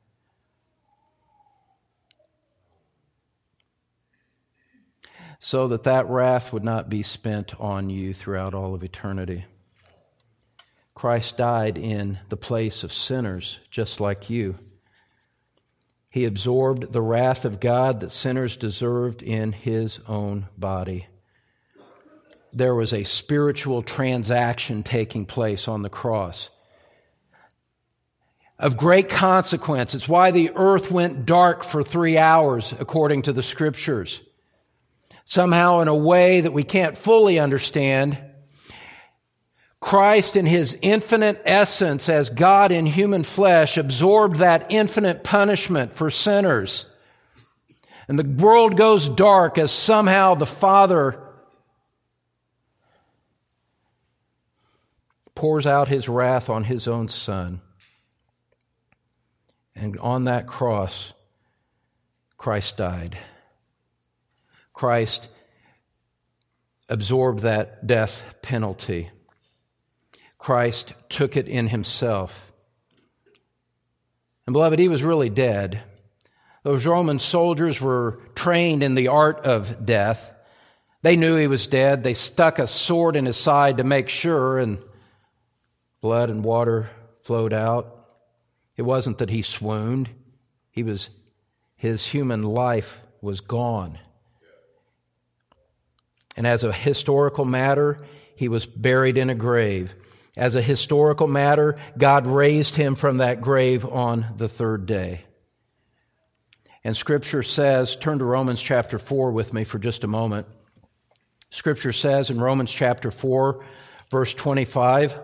So that that wrath would not be spent on you throughout all of eternity. Christ died in the place of sinners, just like you. He absorbed the wrath of God that sinners deserved in his own body. There was a spiritual transaction taking place on the cross of great consequence. It's why the earth went dark for three hours, according to the Scriptures. Somehow, in a way that we can't fully understand, Christ in his infinite essence as God in human flesh absorbed that infinite punishment for sinners. And the world goes dark as somehow the Father pours out his wrath on his own Son. And on that cross, Christ died. Christ absorbed that death penalty. Christ took it in himself. And beloved, he was really dead. Those Roman soldiers were trained in the art of death. They knew he was dead. They stuck a sword in his side to make sure, and blood and water flowed out. It wasn't that he swooned. He was, his human life was gone. And as a historical matter, he was buried in a grave. As a historical matter, God raised him from that grave on the third day. And Scripture says, turn to Romans chapter four with me for just a moment. Scripture says in Romans chapter four, verse twenty-five,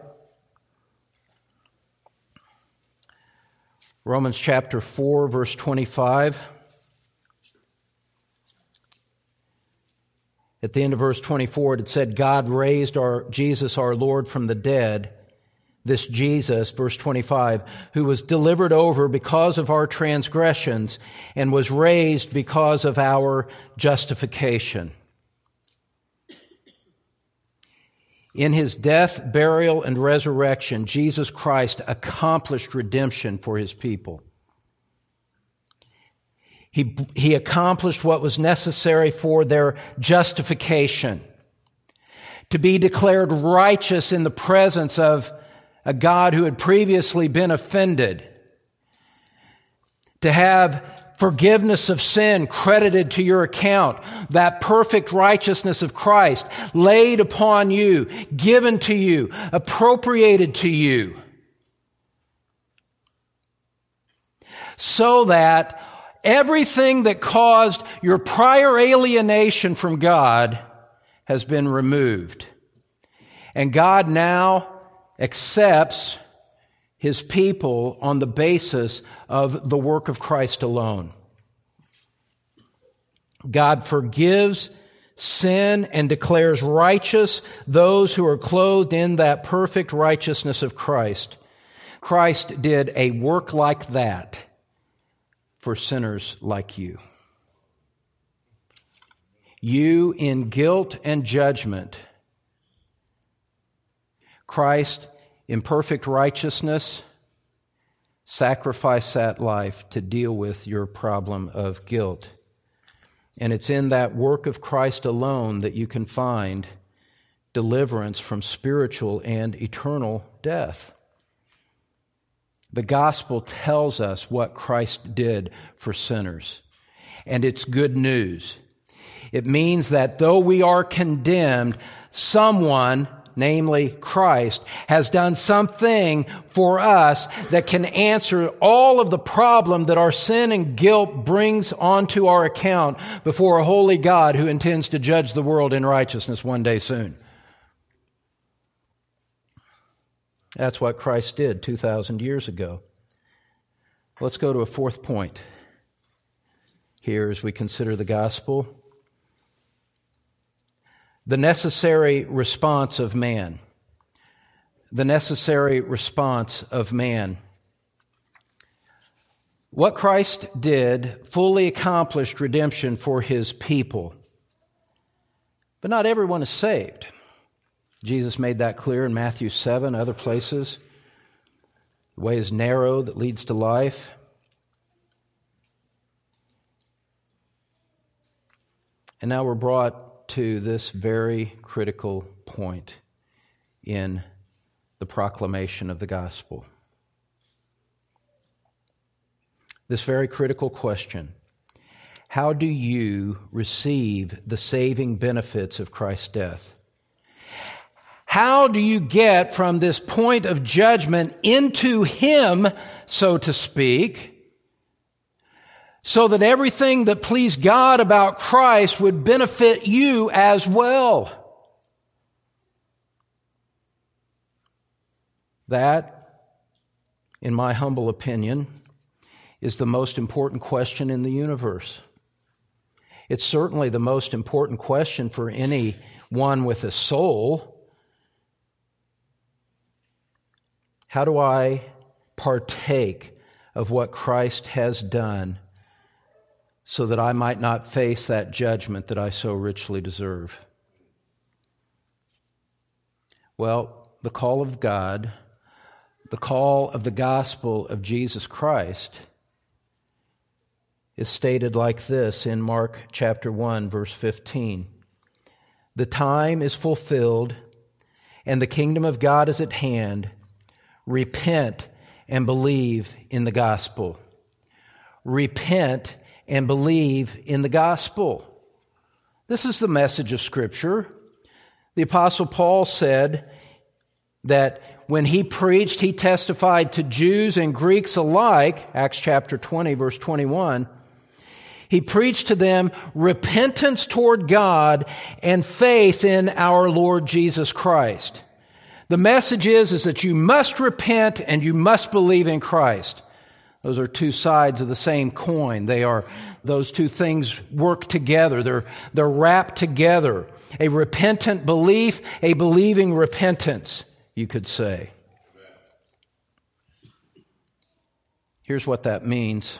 Romans chapter four, verse twenty-five. At the end of verse twenty-four, it said, God raised our Jesus, our Lord, from the dead. This Jesus, verse twenty-five, who was delivered over because of our transgressions and was raised because of our justification. In his death, burial, and resurrection, Jesus Christ accomplished redemption for his people. He, he accomplished what was necessary for their justification, to be declared righteous in the presence of a God who had previously been offended, to have forgiveness of sin credited to your account, that perfect righteousness of Christ laid upon you, given to you, appropriated to you, so that everything that caused your prior alienation from God has been removed. And God now accepts his people on the basis of the work of Christ alone. God forgives sin and declares righteous those who are clothed in that perfect righteousness of Christ. Christ did a work like that for sinners like you. You in guilt and judgment. Christ in perfect righteousness sacrificed that life to deal with your problem of guilt. And it's in that work of Christ alone that you can find deliverance from spiritual and eternal death. The gospel tells us what Christ did for sinners, and it's good news. It means that though we are condemned, someone, namely Christ, has done something for us that can answer all of the problem that our sin and guilt brings onto our account before a holy God who intends to judge the world in righteousness one day soon. That's what Christ did two thousand years ago. Let's go to a fourth point here as we consider the gospel. The necessary response of man. The necessary response of man. What Christ did fully accomplished redemption for His people. But not everyone is saved. Jesus made that clear in Matthew seven, other places. The way is narrow that leads to life. And now we're brought to this very critical point in the proclamation of the gospel. This very critical question: how do you receive the saving benefits of Christ's death? How do you get from this point of judgment into Him, so to speak, so that everything that pleased God about Christ would benefit you as well? That, in my humble opinion, is the most important question in the universe. It's certainly the most important question for anyone with a soul. How do I partake of what Christ has done so that I might not face that judgment that I so richly deserve? Well, the call of God, the call of the gospel of Jesus Christ, is stated like this in Mark chapter one, verse fifteen. The time is fulfilled, and the kingdom of God is at hand. Repent and believe in the gospel. Repent and believe in the gospel. This is the message of Scripture. The Apostle Paul said that when he preached, he testified to Jews and Greeks alike, Acts chapter twenty, verse twenty-one. He preached to them repentance toward God and faith in our Lord Jesus Christ. The message is, is that you must repent and you must believe in Christ. Those are two sides of the same coin. They are, those two things work together. They're, they're wrapped together. A repentant belief, a believing repentance, you could say. Here's what that means.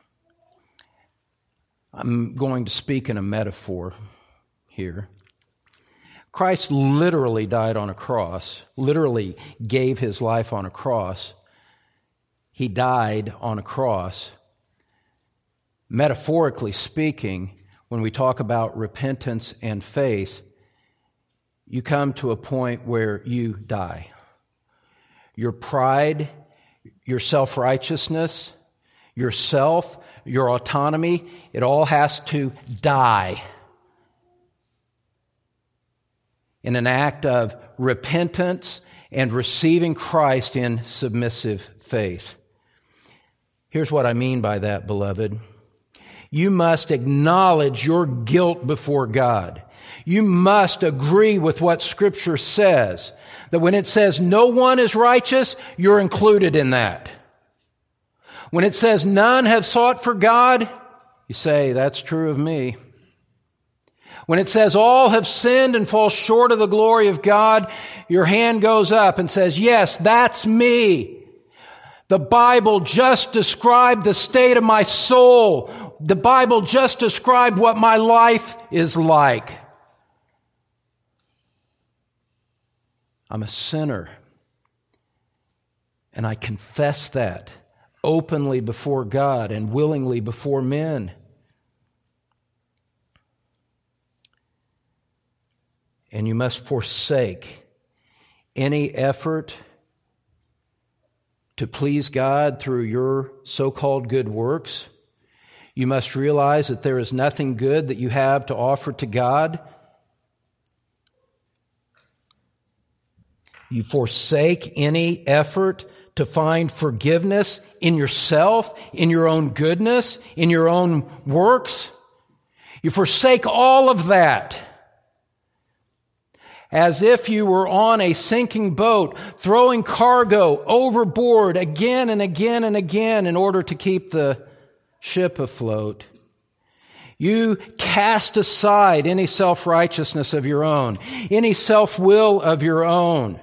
I'm going to speak in a metaphor here. Christ literally died on a cross, literally gave His life on a cross. He died on a cross. Metaphorically speaking, when we talk about repentance and faith, you come to a point where you die. Your pride, your self-righteousness, yourself, your autonomy, it all has to die in an act of repentance and receiving Christ in submissive faith. Here's what I mean by that, beloved. You must acknowledge your guilt before God. You must agree with what Scripture says, that when it says no one is righteous, you're included in that. When it says none have sought for God, you say, that's true of me. When it says all have sinned and fall short of the glory of God, your hand goes up and says, yes, that's me. The Bible just described the state of my soul. The Bible just described what my life is like. I'm a sinner. And I confess that openly before God and willingly before men. and you must forsake any effort to please God through your so-called good works. You must realize that there is nothing good that you have to offer to God. You forsake any effort to find forgiveness in yourself, in your own goodness, in your own works. You forsake all of that, as if you were on a sinking boat, throwing cargo overboard again and again and again in order to keep the ship afloat. You cast aside any self-righteousness of your own, any self-will of your own,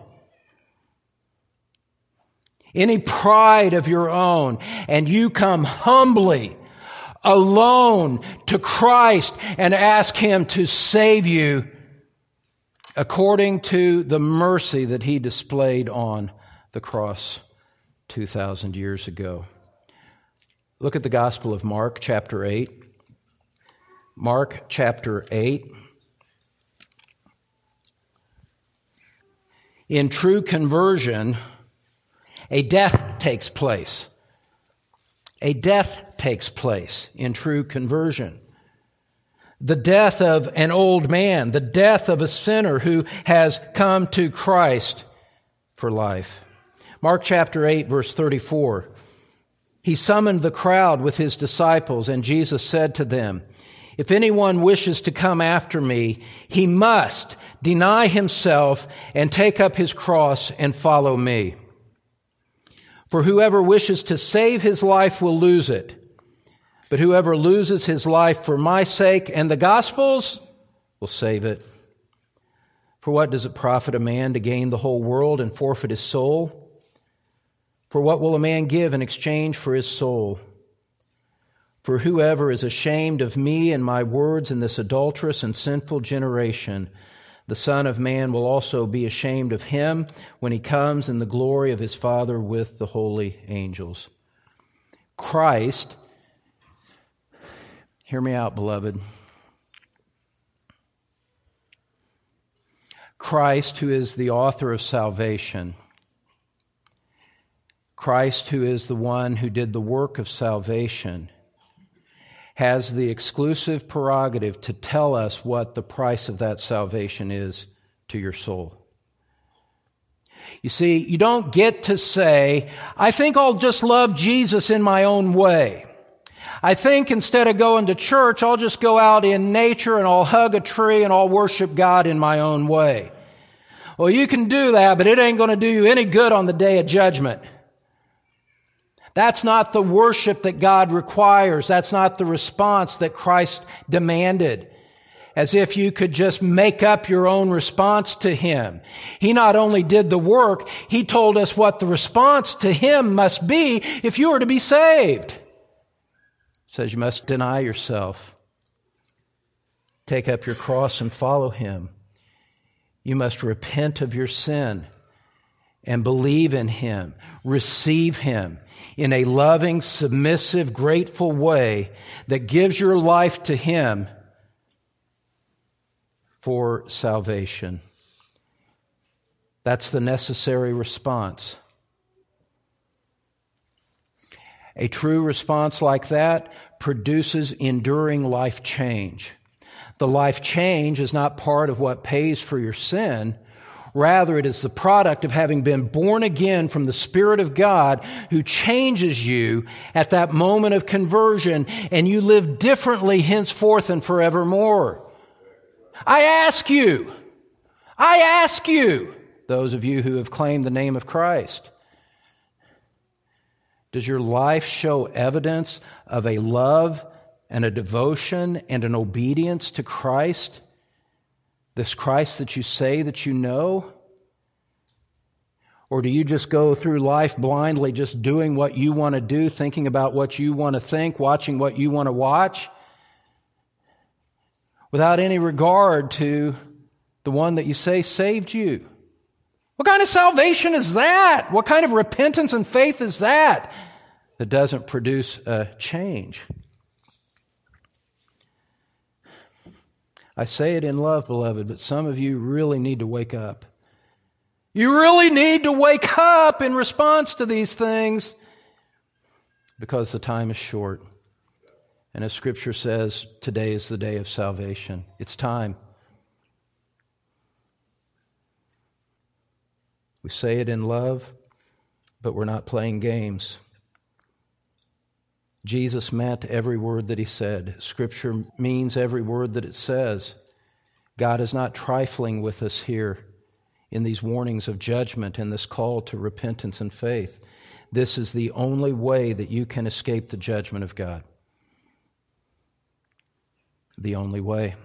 any pride of your own, and you come humbly, alone to Christ and ask Him to save you according to the mercy that He displayed on the cross two thousand years ago. Look at the Gospel of Mark, chapter eight. Mark, chapter eight. In true conversion, a death takes place. A death takes place in true conversion. The death of an old man, the death of a sinner who has come to Christ for life. Mark chapter eight, verse thirty-four. He summoned the crowd with His disciples, and Jesus said to them, "If anyone wishes to come after me, he must deny himself and take up his cross and follow me. For whoever wishes to save his life will lose it. But whoever loses his life for my sake and the gospel's will save it. For what does it profit a man to gain the whole world and forfeit his soul? For what will a man give in exchange for his soul? For whoever is ashamed of me and my words in this adulterous and sinful generation, the Son of Man will also be ashamed of him when He comes in the glory of His Father with the holy angels." Christ, hear me out, beloved. Christ, who is the author of salvation, Christ, who is the one who did the work of salvation, has the exclusive prerogative to tell us what the price of that salvation is to your soul. You see, you don't get to say, "I think I'll just love Jesus in my own way. I think instead of going to church, I'll just go out in nature and I'll hug a tree and I'll worship God in my own way." Well, you can do that, but it ain't going to do you any good on the day of judgment. That's not the worship that God requires. That's not the response that Christ demanded, as if you could just make up your own response to Him. He not only did the work, He told us what the response to Him must be if you are to be saved. It says you must deny yourself, take up your cross and follow Him. You must repent of your sin and believe in Him, receive Him in a loving, submissive, grateful way that gives your life to Him for salvation. That's the necessary response. A true response like that produces enduring life change. The life change is not part of what pays for your sin. Rather, it is the product of having been born again from the Spirit of God, who changes you at that moment of conversion, and you live differently henceforth and forevermore. I ask you, I ask you, those of you who have claimed the name of Christ, does your life show evidence of a love and a devotion and an obedience to Christ? This Christ that you say that you know? Or do you just go through life blindly, just doing what you want to do, thinking about what you want to think, watching what you want to watch, without any regard to the one that you say saved you? What kind of salvation is that? What kind of repentance and faith is that that doesn't produce a change? I say it in love, beloved, but some of you really need to wake up. You really need to wake up in response to these things because the time is short. And as Scripture says, today is the day of salvation. It's time. We say it in love, but we're not playing games. Jesus meant every word that he said. Scripture means every word that it says. God is not trifling with us here in these warnings of judgment and this call to repentance and faith. This is the only way that you can escape the judgment of God. The only way.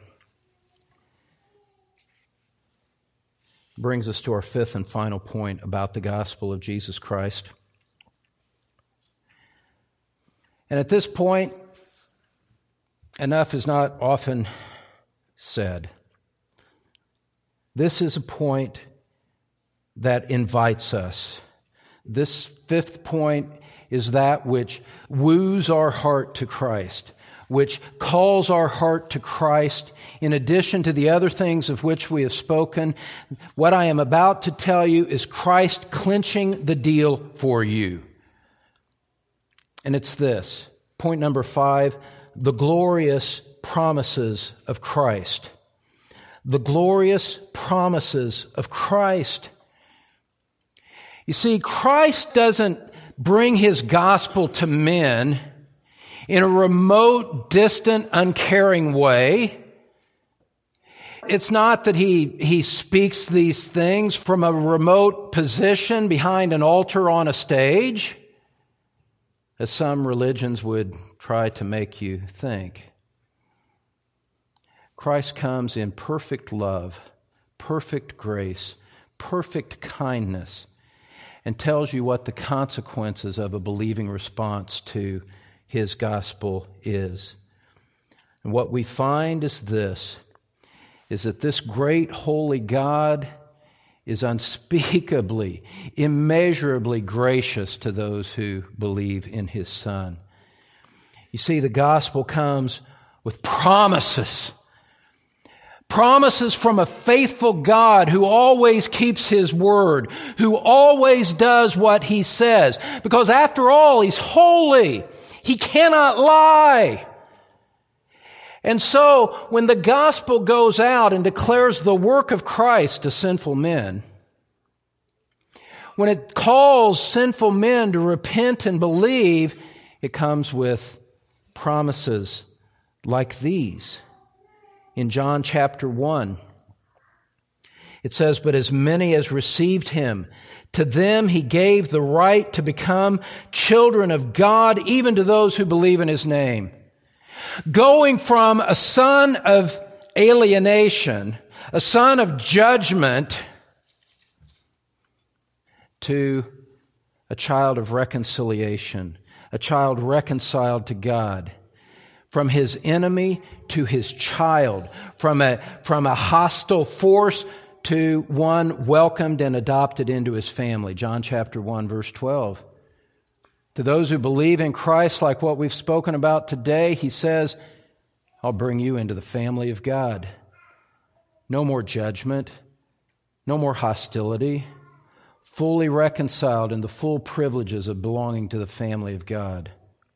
Brings us to our fifth and final point about the gospel of Jesus Christ. And at this point, enough is not often said. This is a point that invites us. This fifth point is that which woos our heart to Christ, which calls our heart to Christ in addition to the other things of which we have spoken. What I am about to tell you is Christ clinching the deal for you. And it's this, point number five, the glorious promises of Christ. The glorious promises of Christ. You see, Christ doesn't bring his gospel to men in a remote, distant, uncaring way. It's not that he, he speaks these things from a remote position behind an altar on a stage, as some religions would try to make you think. Christ comes in perfect love, perfect grace, perfect kindness, and tells you what the consequences of a believing response to his gospel is. And what we find is this, is that this great holy God is unspeakably, immeasurably gracious to those who believe in his Son. You see, the gospel comes with promises. Promises from a faithful God who always keeps his word, who always does what he says. Because after all, he's holy. He cannot lie. And so, when the gospel goes out and declares the work of Christ to sinful men, when it calls sinful men to repent and believe, it comes with promises like these. In John chapter one, it says, "But as many as received him, to them he gave the right to become children of God, even to those who believe in his name." Going from a son of alienation, a son of judgment, to a child of reconciliation, a child reconciled to God. From his enemy to his child, from a, from a hostile force to one welcomed and adopted into his family. John chapter one, verse twelve. To those who believe in Christ, like what we've spoken about today, he says, I'll bring you into the family of God. No more judgment, no more hostility, fully reconciled in the full privileges of belonging to the family of God.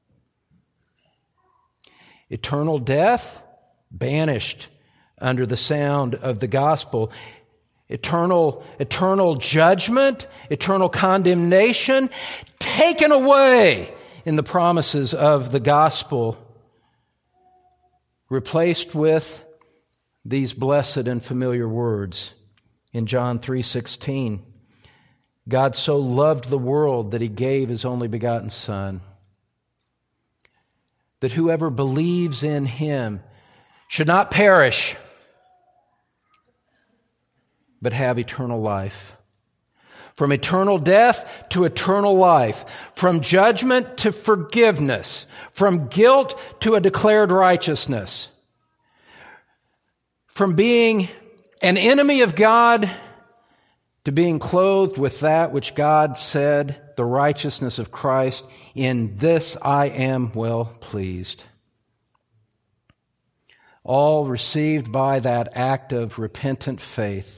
Eternal death, banished under the sound of the gospel. Eternal, eternal judgment, eternal condemnation, taken away in the promises of the gospel, replaced with these blessed and familiar words in John three sixteen. God so loved the world that he gave his only begotten Son, that whoever believes in him should not perish, but have eternal life. From eternal death to eternal life, from judgment to forgiveness, from guilt to a declared righteousness, from being an enemy of God to being clothed with that which God said, the righteousness of Christ. In this I am well pleased. all received by that act of repentant faith.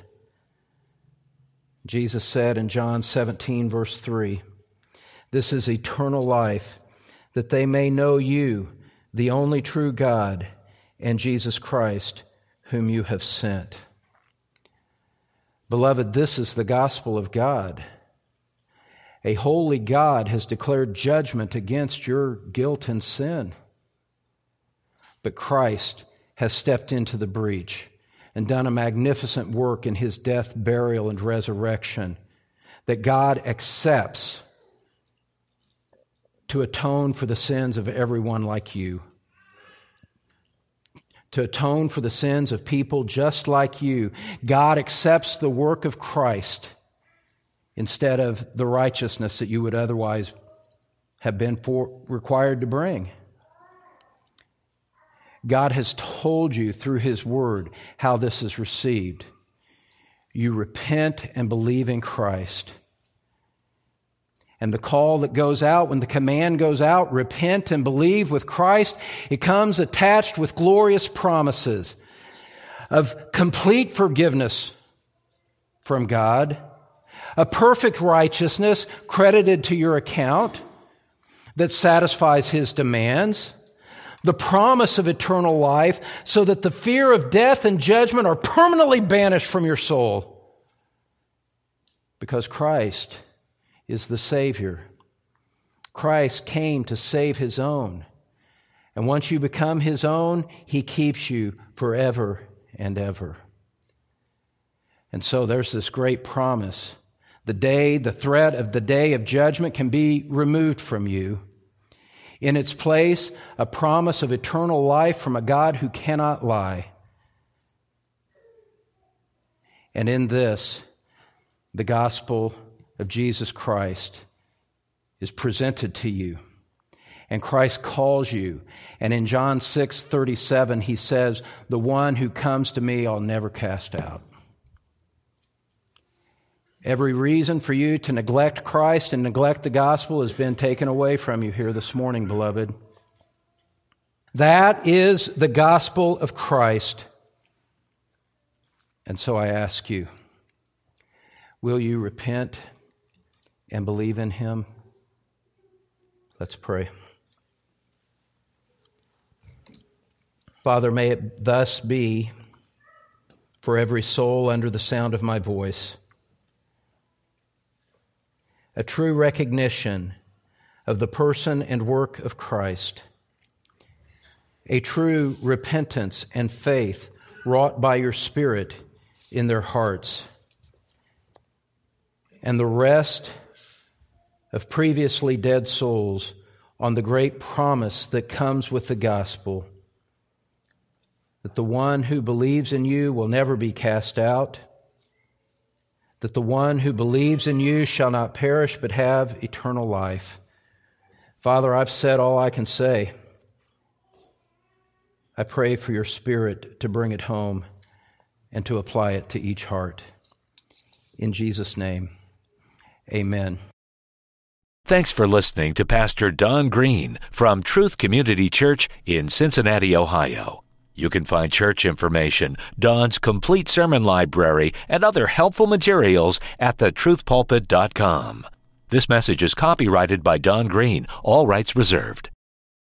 Jesus said in John seventeen, verse three, "This is eternal life, that they may know you, the only true God, and Jesus Christ, whom you have sent." Beloved, this is the gospel of God. A holy God has declared judgment against your guilt and sin. But Christ has stepped into the breach and done a magnificent work in his death, burial, and resurrection that God accepts to atone for the sins of everyone like you, to atone for the sins of people just like you. God accepts the work of Christ instead of the righteousness that you would otherwise have been for, required to bring. God has told you through his word how this is received. You repent and believe in Christ. And the call that goes out, when the command goes out, repent and believe with Christ, it comes attached with glorious promises of complete forgiveness from God, a perfect righteousness credited to your account that satisfies his demands, the promise of eternal life so that the fear of death and judgment are permanently banished from your soul. Because Christ is the Savior. Christ came to save his own. And once you become his own, he keeps you forever and ever. And so there's this great promise. The day, the threat of the day of judgment can be removed from you. In its place, a promise of eternal life from a God who cannot lie. And in this, the gospel of Jesus Christ is presented to you. And Christ calls you. And in John six thirty-seven, he says, "The one who comes to me, I'll never cast out." Every reason for you to neglect Christ and neglect the gospel has been taken away from you here this morning, beloved. That is the gospel of Christ. And so I ask you, will you repent and believe in him? Let's pray. Father, may it thus be for every soul under the sound of my voice. A true recognition of the person and work of Christ. A true repentance and faith wrought by your Spirit in their hearts. And the rest of previously dead souls on the great promise that comes with the gospel, that the one who believes in you will never be cast out, that the one who believes in you shall not perish but have eternal life. Father, I've said all I can say. I pray for your Spirit to bring it home and to apply it to each heart. In Jesus' name, amen. Thanks for listening to Pastor Don Green from Truth Community Church in Cincinnati, Ohio. You can find church information, Don's complete sermon library, and other helpful materials at the truth pulpit dot com. This message is copyrighted by Don Green, all rights reserved.